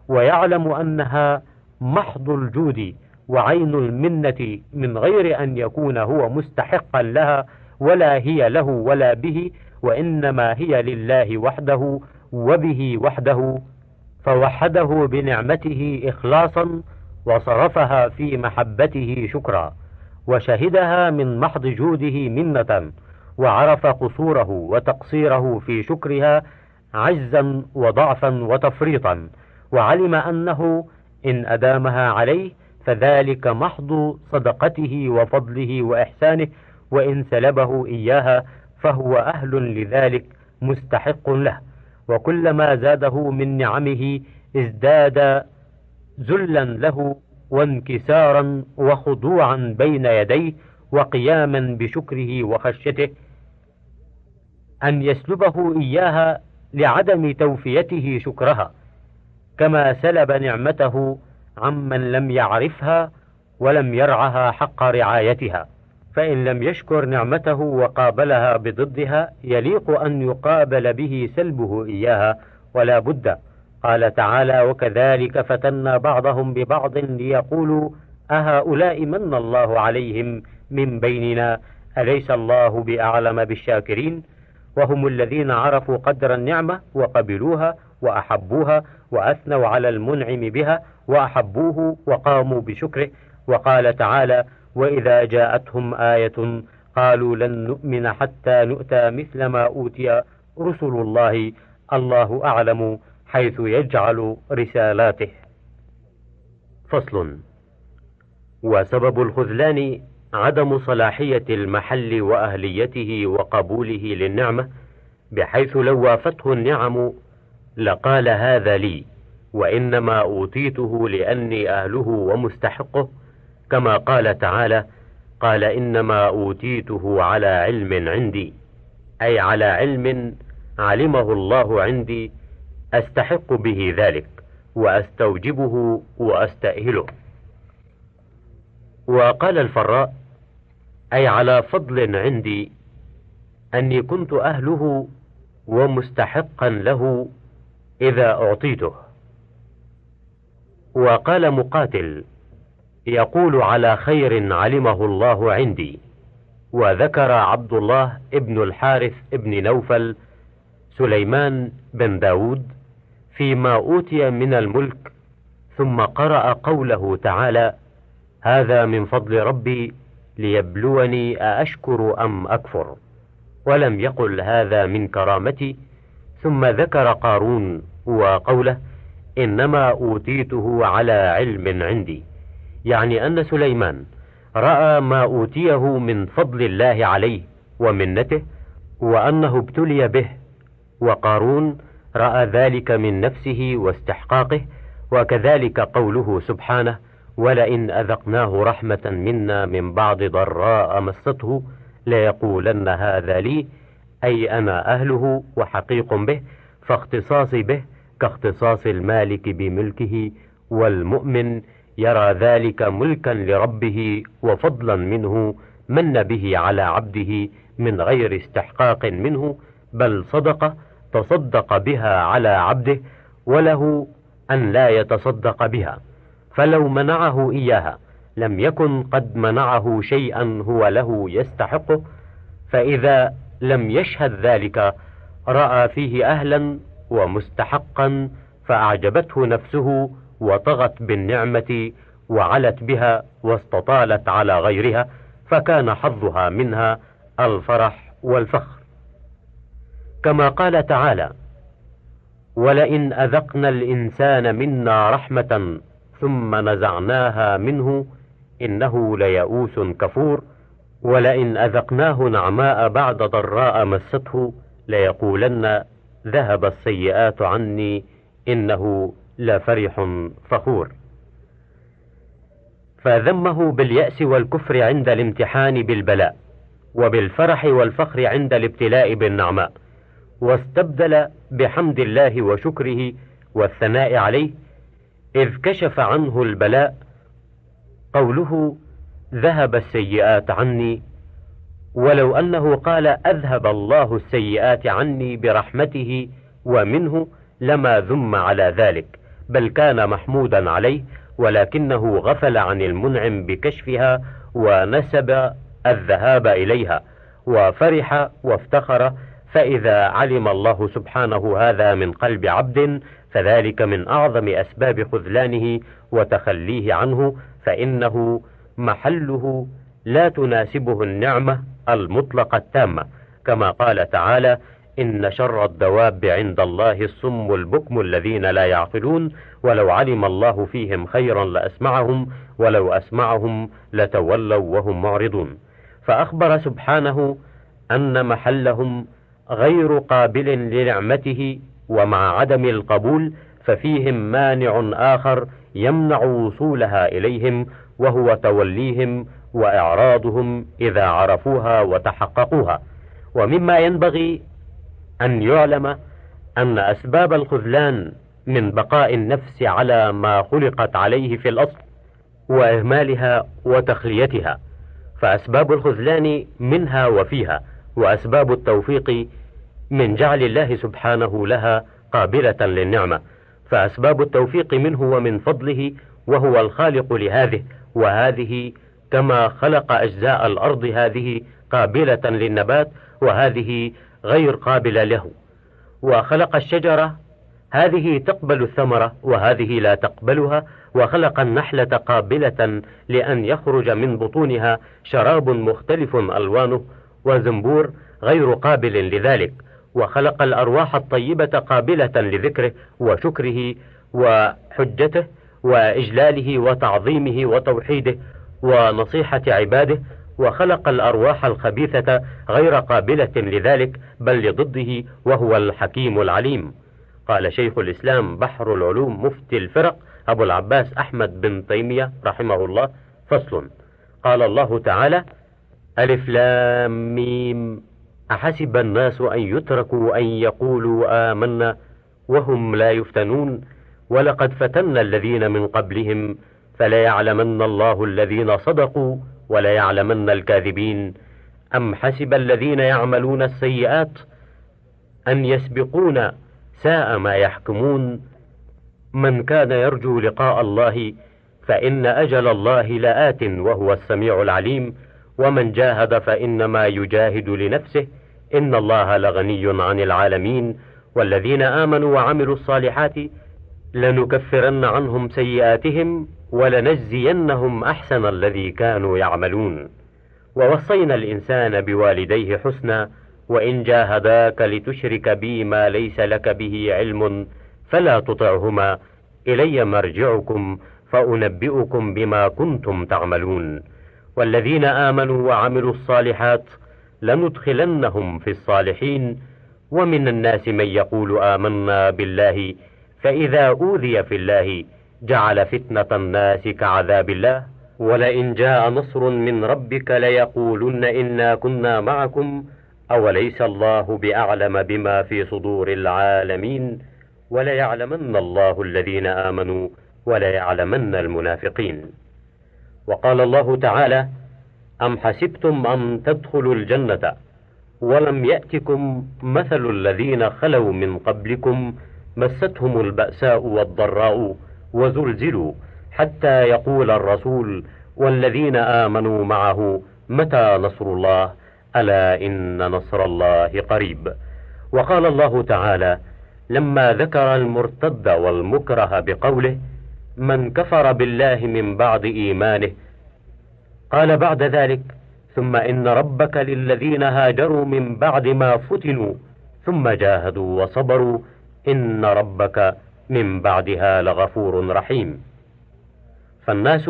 ويعلم أنها محض الجود وعين المنة من غير أن يكون هو مستحقا لها ولا هي له ولا به، وإنما هي لله وحده وبه وحده، فوحده بنعمته إخلاصا وصرفها في محبته شكرا، وشهدها من محض جوده منة، وعرف قصوره وتقصيره في شكرها عجزا وضعفا وتفريطا، وعلم أنه إن أدامها عليه فذلك محض صدقته وفضله وإحسانه، وإن سلبه إياها فهو أهل لذلك مستحق له، وكلما زاده من نعمه ازداد ذلا له وانكسارا وخضوعا بين يديه وقياما بشكره وخشيته. أن يسلبه إياها لعدم توفيته شكرها، كما سلب نعمته عمن لم يعرفها ولم يرعها حق رعايتها، فإن لم يشكر نعمته وقابلها بضدها يليق أن يقابل به سلبه إياها ولا بد. قال تعالى: وكذلك فتنا بعضهم ببعض ليقولوا أهؤلاء من الله عليهم من بيننا أليس الله بأعلم بالشاكرين. وهم الذين عرفوا قدر النعمة وقبلوها وأحبوها وأثنوا على المنعم بها وأحبوه وقاموا بشكره. وقال تعالى: وإذا جاءتهم آية قالوا لن نؤمن حتى نؤتى مثل ما أوتي رسل الله الله أعلم حيث يجعل رسالاته. فصل. وسبب الخذلان عدم صلاحية المحل وأهليته وقبوله للنعمة، بحيث لو وافته النعم لقال هذا لي، وإنما أوتيته لأني أهله ومستحقه، كما قال تعالى: قال إنما أوتيته على علم عندي، أي على علم علمه الله عندي أستحق به ذلك وأستوجبه وأستأهله. وقال الفراء: أي على فضل عندي أني كنت أهله ومستحقا له إذا أعطيته. وقال مقاتل: يقول على خير علمه الله عندي. وذكر عبد الله ابن الحارث ابن نوفل سليمان بن داود فيما أوتي من الملك، ثم قرأ قوله تعالى: هذا من فضل ربي ليبلوني أأشكر أم أكفر، ولم يقل هذا من كرامتي. ثم ذكر قارون وقوله: إنما أوتيته على علم عندي، يعني أن سليمان رأى ما أوتيه من فضل الله عليه ومنته وأنه ابتلي به، وقارون رأى ذلك من نفسه واستحقاقه. وكذلك قوله سبحانه: ولئن أذقناه رحمة منا من بعد ضراء مسته ليقولن هذا لي، أي أنا أهله وحقيق به، فاختصاصي به كاختصاص المالك بملكه، والمؤمن يرى ذلك ملكا لربه وفضلا منه من به على عبده من غير استحقاق منه، بل صدقة تصدق بها على عبده، وله أن لا يتصدق بها، فلو منعه إياها لم يكن قد منعه شيئا هو له يستحقه. فإذا لم يشهد ذلك رأى فيه أهلا ومستحقا، فأعجبته نفسه وطغت بالنعمة وعلت بها واستطالت على غيرها، فكان حظها منها الفرح والفخر. كما قال تعالى: ولئن أذقنا الإنسان منا رحمة ثم نزعناها منه إنه ليئوس كفور، ولئن أذقناه نعماء بعد ضراء مسته ليقولن ذهب السيئات عني إنه لفرح فخور. فذمه باليأس والكفر عند الامتحان بالبلاء، وبالفرح والفخر عند الابتلاء بالنعماء، واستبدل بحمد الله وشكره والثناء عليه، إذ كشف عنه البلاء قوله ذهب السيئات عني، ولو أنه قال أذهب الله السيئات عني برحمته ومنه لما ذم على ذلك، بل كان محمودا عليه، ولكنه غفل عن المنعم بكشفها ونسب الذهاب إليها وفرح وافتخر. فإذا علم الله سبحانه هذا من قلب عبد فذلك من أعظم أسباب خذلانه وتخليه عنه، فإنه محله لا تناسبه النعمة المطلقة التامة، كما قال تعالى: إن شر الدواب عند الله الصم البكم الذين لا يعقلون ولو علم الله فيهم خيرا لأسمعهم ولو أسمعهم لتولوا وهم معرضون. فأخبر سبحانه أن محلهم غير قابل لنعمته، ومع عدم القبول ففيهم مانع آخر يمنع وصولها إليهم، وهو توليهم وإعراضهم إذا عرفوها وتحققوها. ومما ينبغي أن يعلم أن أسباب الخذلان من بقاء النفس على ما خلقت عليه في الأصل وإهمالها وتخليتها، فأسباب الخذلان منها وفيها، وأسباب التوفيق من جعل الله سبحانه لها قابلة للنعمة. فأسباب التوفيق منه ومن فضله، وهو الخالق لهذه وهذه، كما خلق أجزاء الأرض هذه قابلة للنبات وهذه غير قابلة له، وخلق الشجرة هذه تقبل الثمرة وهذه لا تقبلها، وخلق النحلة قابلة لأن يخرج من بطونها شراب مختلف ألوانه، وزنبور غير قابل لذلك، وخلق الأرواح الطيبة قابلة لذكره وشكره وحجته وإجلاله وتعظيمه وتوحيده ونصيحة عباده، وخلق الأرواح الخبيثة غير قابلة لذلك بل لضده، وهو الحكيم العليم. قال شيخ الإسلام بحر العلوم مفتي الفرق أبو العباس أحمد بن تيمية رحمه الله: فصل. قال الله تعالى: ألف لام ميم أحسب الناس أن يتركوا أن يقولوا آمنا وهم لا يفتنون ولقد فتنا الذين من قبلهم فليعلمن الله الذين صدقوا وليعلمن الكاذبين. أم حسب الذين يعملون السيئات أن يسبقون ساء ما يحكمون. من كان يرجو لقاء الله فإن أجل الله لآت وهو السميع العليم، ومن جاهد فإنما يجاهد لنفسه إن الله لغني عن العالمين. والذين آمنوا وعملوا الصالحات لنكفرن عنهم سيئاتهم ولنجزينهم أحسن الذي كانوا يعملون. ووصينا الإنسان بوالديه حسنا وإن جاهداك لتشرك بي ما ليس لك به علم فلا تطعهما إلي مرجعكم فأنبئكم بما كنتم تعملون. والذين آمنوا وعملوا الصالحات لندخلنهم في الصالحين. ومن الناس من يقول آمنا بالله فإذا أوذي في الله جعل فتنة الناس كعذاب الله ولئن جاء نصر من ربك ليقولن إنا كنا معكم أوليس الله بأعلم بما في صدور العالمين وليعلمن الله الذين آمنوا وليعلمن المنافقين. وقال الله تعالى: أم حسبتم أن تدخلوا الجنة ولم يأتكم مثل الذين خلوا من قبلكم مستهم البأساء والضراء وزلزلوا حتى يقول الرسول والذين آمنوا معه متى نصر الله ألا إن نصر الله قريب. وقال الله تعالى لما ذكر المرتد والمكره بقوله: من كفر بالله من بعد إيمانه، قال بعد ذلك: ثم إن ربك للذين هاجروا من بعد ما فتنوا ثم جاهدوا وصبروا إن ربك من بعدها لغفور رحيم. فالناس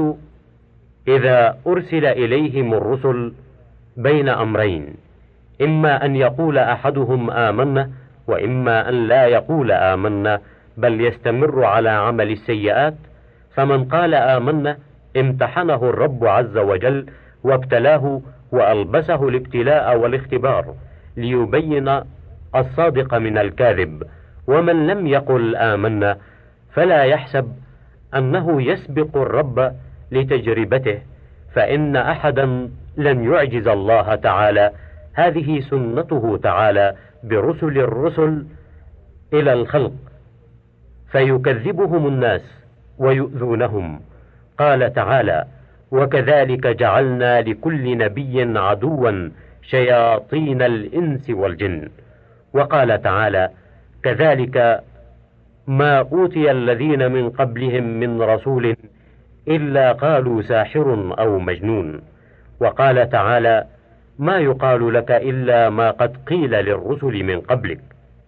إذا أرسل إليهم الرسل بين أمرين: إما أن يقول أحدهم آمنا وإما أن لا يقول آمنا بل يستمر على عمل السيئات. فمن قال آمنا امتحنه الرب عز وجل وابتلاه وألبسه الابتلاء والاختبار ليبين الصادق من الكاذب. ومن لم يقل آمنا فلا يحسب أنه يسبق الرب لتجربته، فإن أحدا لن يعجز الله تعالى، هذه سنته تعالى برسل الرسل إلى الخلق. فيكذبهم الناس ويؤذونهم. قال تعالى: وكذلك جعلنا لكل نبي عدوا شياطين الإنس والجن. وقال تعالى: كذلك ما أوتي الذين من قبلهم من رسول إلا قالوا ساحر أو مجنون. وقال تعالى: ما يقال لك إلا ما قد قيل للرسل من قبلك.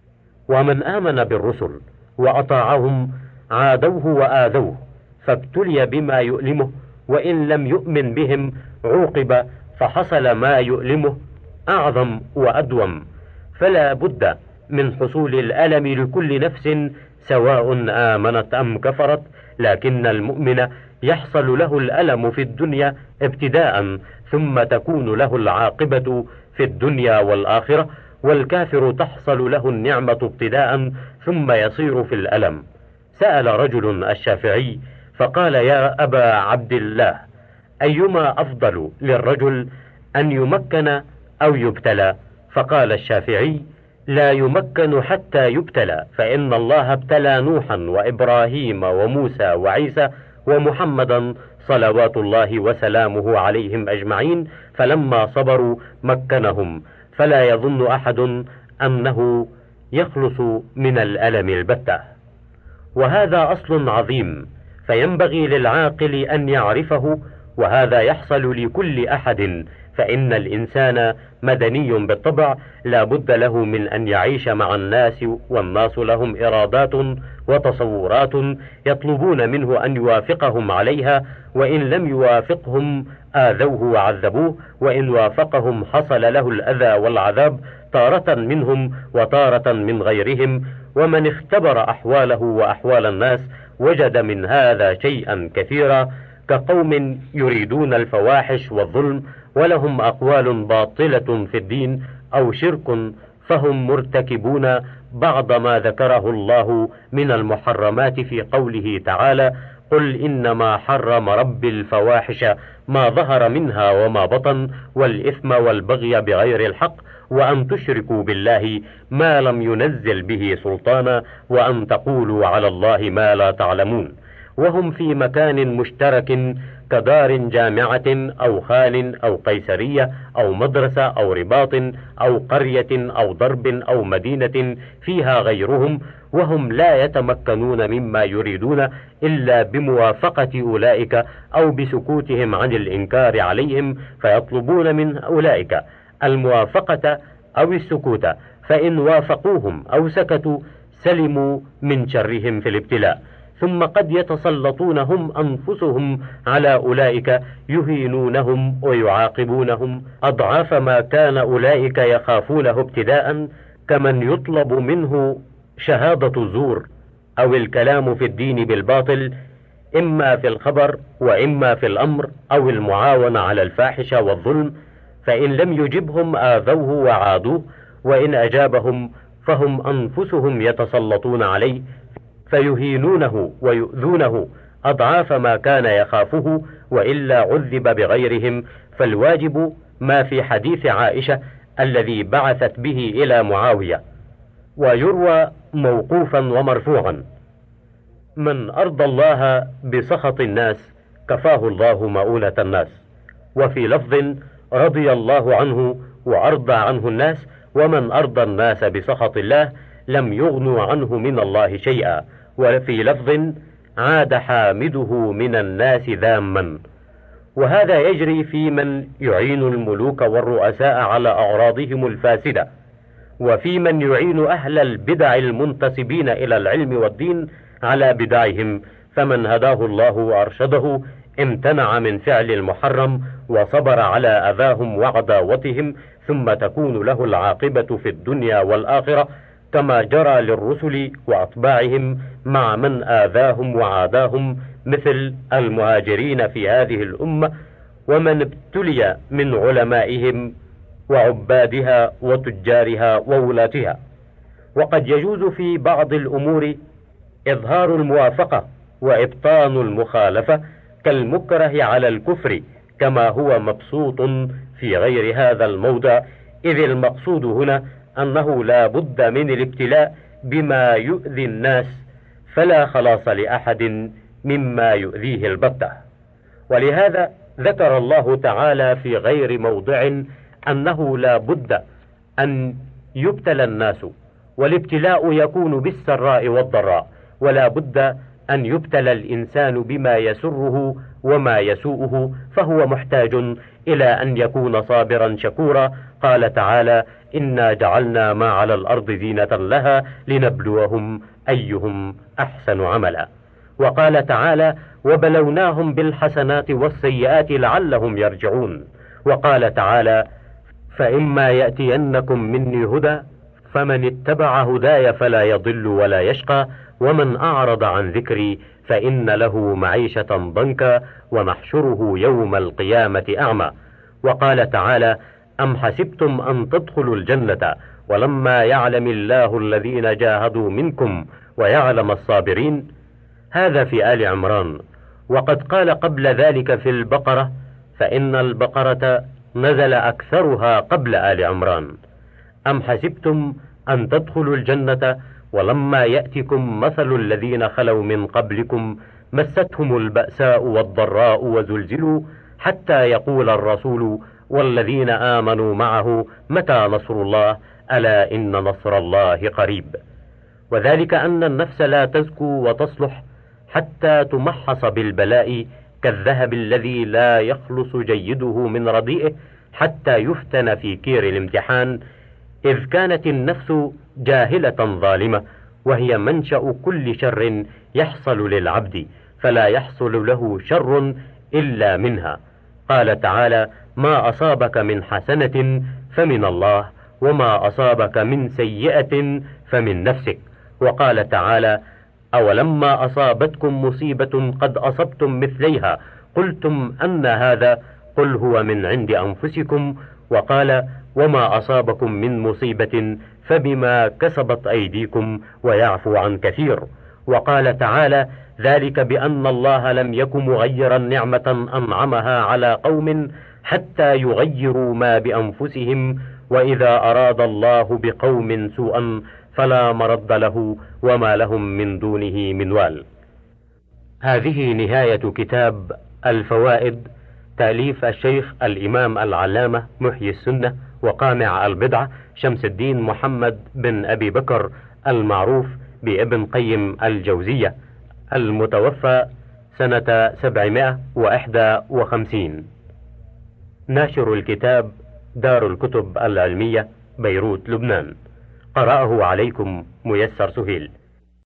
ومن آمن بالرسل وأطاعهم عادوه وآذوه، فابتلي بما يؤلمه، وإن لم يؤمن بهم عوقب فحصل ما يؤلمه أعظم وأدوم. فلا بد من حصول الألم لكل نفس سواء آمنت أم كفرت، لكن المؤمن يحصل له الألم في الدنيا ابتداء، ثم تكون له العاقبة في الدنيا والآخرة، والكافر تحصل له النعمة ابتداء ثم يصير في الألم. سأل رجل الشافعي فقال: يا أبا عبد الله، أيما أفضل للرجل، أن يمكن أو يبتلى؟ فقال الشافعي: لا يمكن حتى يبتلى، فإن الله ابتلى نوحا وإبراهيم وموسى وعيسى ومحمدا صلوات الله وسلامه عليهم أجمعين، فلما صبروا مكنهم، فلا يظن أحد أنه يخلص من الألم البتة. وهذا أصل عظيم، فينبغي للعاقل أن يعرفه، وهذا يحصل لكل أحد، فإن الإنسان مدني بالطبع، لا بد له من أن يعيش مع الناس، والناس لهم إرادات وتصورات يطلبون منه أن يوافقهم عليها، وإن لم يوافقهم آذوه وعذبوه، وإن وافقهم حصل له الأذى والعذاب تارة منهم وتارة من غيرهم. ومن اختبر أحواله وأحوال الناس وجد من هذا شيئا كثيرا، كقوم يريدون الفواحش والظلم ولهم أقوال باطلة في الدين أو شرك، فهم مرتكبون بعض ما ذكره الله من المحرمات في قوله تعالى: قل إنما حرم ربي الفواحش ما ظهر منها وما بطن والإثم والبغي بغير الحق وأن تشركوا بالله ما لم ينزل به سلطانا وأن تقولوا على الله ما لا تعلمون. وهم في مكان مشترك كدار جامعة أو خان أو قيسرية أو مدرسة أو رباط أو قرية أو ضرب أو مدينة فيها غيرهم، وهم لا يتمكنون مما يريدون إلا بموافقة أولئك أو بسكوتهم عن الإنكار عليهم، فيطلبون من أولئك الموافقة أو السكوت، فإن وافقوهم أو سكتوا سلموا من شرهم في الابتلاء. ثم قد يتسلطون هم أنفسهم على أولئك يهينونهم ويعاقبونهم أضعاف ما كان أولئك يخافونه ابتداء، كمن يطلب منه شهادة الزور أو الكلام في الدين بالباطل، إما في الخبر وإما في الأمر، أو المعاونة على الفاحشة والظلم، فإن لم يجبهم آذوه وعادوه، وإن أجابهم فهم أنفسهم يتسلطون عليه فيهينونه ويؤذونه أضعاف ما كان يخافه، وإلا عذب بغيرهم. فالواجب ما في حديث عائشة الذي بعثت به إلى معاوية، ويروى موقوفا ومرفوعا: من أرضى الله بسخط الناس كفاه الله مؤونة الناس. وفي لفظ: رضي الله عنه وأرضى عنه الناس، ومن أرضى الناس بسخط الله لم يغنوا عنه من الله شيئا. وفي لفظ: عاد حامده من الناس ذاما. وهذا يجري في من يعين الملوك والرؤساء على أعراضهم الفاسدة، وفي من يعين أهل البدع المنتسبين إلى العلم والدين على بدعهم، فمن هداه الله وأرشده امتنع من فعل المحرم وصبر على أذاهم وعداوتهم، ثم تكون له العاقبة في الدنيا والآخرة، كما جرى للرسل وأتباعهم مع من آذاهم وعاداهم، مثل المهاجرين في هذه الأمة، ومن ابتلي من علمائهم وعبادها وتجارها وولاتها. وقد يجوز في بعض الأمور إظهار الموافقة وإبطان المخالفة، كالمكره على الكفر، كما هو مبسوط في غير هذا الموضع، إذ المقصود هنا أنه لا بد من الابتلاء بما يؤذي الناس، فلا خلاص لأحد مما يؤذيه البتة. ولهذا ذكر الله تعالى في غير موضع أنه لا بد أن يبتلى الناس، والابتلاء يكون بالسراء والضراء، ولا بد أن يبتلى الإنسان بما يسره وما يسوءه، فهو محتاج إلى أن يكون صابرا شكورا. قال تعالى: إنا جعلنا ما على الأرض زينة لها لنبلوهم أيهم أحسن عملا. وقال تعالى: وبلوناهم بالحسنات والسيئات لعلهم يرجعون. وقال تعالى: فإما يأتينكم مني هدى فمن اتبع هداي فلا يضل ولا يشقى ومن أعرض عن ذكري فإن له معيشة ضنكا ونحشره يوم القيامة أعمى. وقال تعالى: أم حسبتم أن تدخلوا الجنة ولما يعلم الله الذين جاهدوا منكم ويعلم الصابرين. هذا في آل عمران. وقد قال قبل ذلك في البقرة، فإن البقرة نزل أكثرها قبل آل عمران. أم حسبتم أن تدخلوا الجنة ولما يأتكم مثل الذين خلوا من قبلكم مستهم البأساء والضراء وزلزلوا حتى يقول الرسول والذين آمنوا معه متى نصر الله ألا إن نصر الله قريب. وذلك أن النفس لا تزكو وتصلح حتى تمحص بالبلاء كالذهب الذي لا يخلص جيده من رديئه حتى يفتن في كير الامتحان، إذ كانت النفس جاهلة ظالمة، وهي منشأ كل شر يحصل للعبد، فلا يحصل له شر إلا منها. قال تعالى: ما أصابك من حسنة فمن الله وما أصابك من سيئة فمن نفسك. وقال تعالى: أولما أصابتكم مصيبة قد أصبتم مثليها قلتم أن هذا قل هو من عند أنفسكم. وقال: وما أصابكم من مصيبة فبما كسبت أيديكم ويعفو عن كثير. وقال تعالى: ذلك بأن الله لم يك مغيرا نعمة أنعمها على قوم حتى يغيروا ما بأنفسهم، وإذا أراد الله بقوم سوءا فلا مرد له وما لهم من دونه من وال. هذه نهاية كتاب الفوائد، تأليف الشيخ الإمام العلامة محيي السنة وقامع البدعة شمس الدين محمد بن أبي بكر المعروف بابن قيم الجوزية، المتوفى سنة سبعمائة وواحد وخمسين. ناشر الكتاب دار الكتب العلمية، بيروت، لبنان. قرأه عليكم ميسر سهيل.